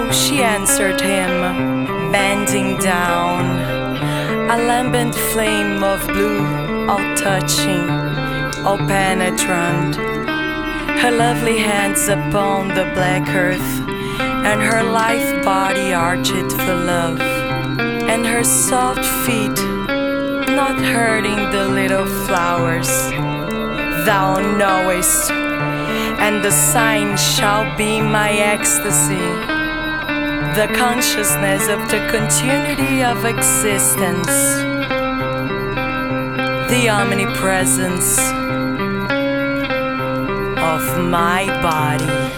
she answered him, bending down, a lambent flame of blue, all touching, all penetrant, her lovely hands upon the black earth, and her lithe body arched for love, and her soft feet not hurting the little flowers. Thou knowest, and the sign shall be my ecstasy, the consciousness of the continuity of existence, the omnipresence of my body.